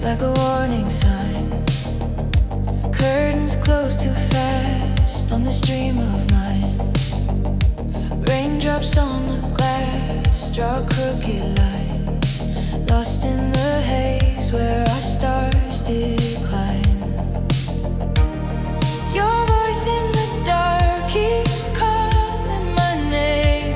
like a warning sign. Curtains close too fast on this dream of mine. Raindrops on the glass draw a crooked line. Lost in the haze where our stars decline. Your voice in the dark keeps calling my name.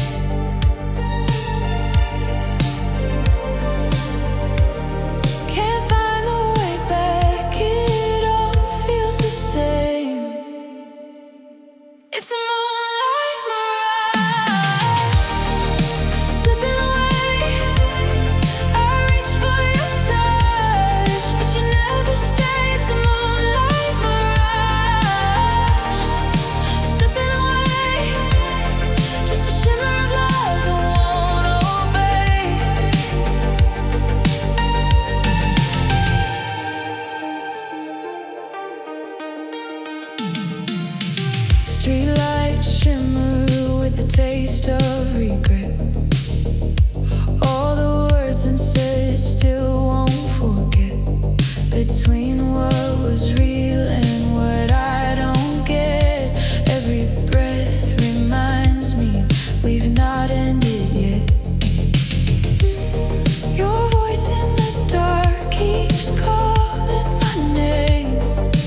Can't find the way back, it all feels the same. It's a moonlight mirage, slipping away. I reach for your touch, but you never stay. It's a moonlight mirage, slipping away. Just a shimmer of love that won't obey. Streetlights shimmer with the taste of regret. All the words unsaid still won't forget. Between what was real and what I don't get, every breath reminds me we've not ended yet. Your voice in the dark keeps calling my name.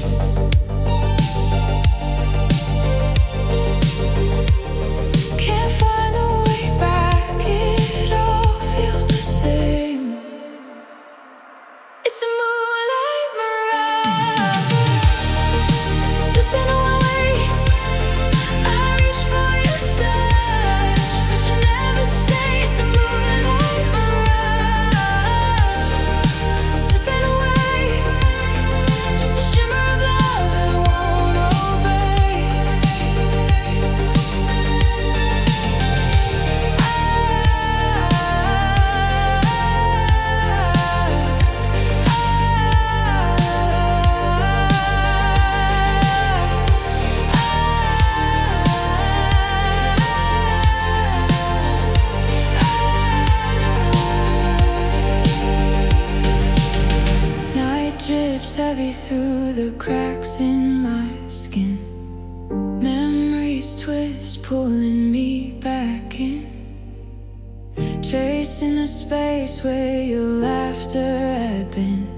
Can't find the way back, it all feels the same. It's a moonlight mirage, slipping away. I reach for your touch, but you never stay. It's a moonlight mirage, slipping away. Just a shimmer of love that won't obey. Night drips heavy through the cracks in my skin. Memories twist, pulling me back in. Tracing the space where your laughter had been.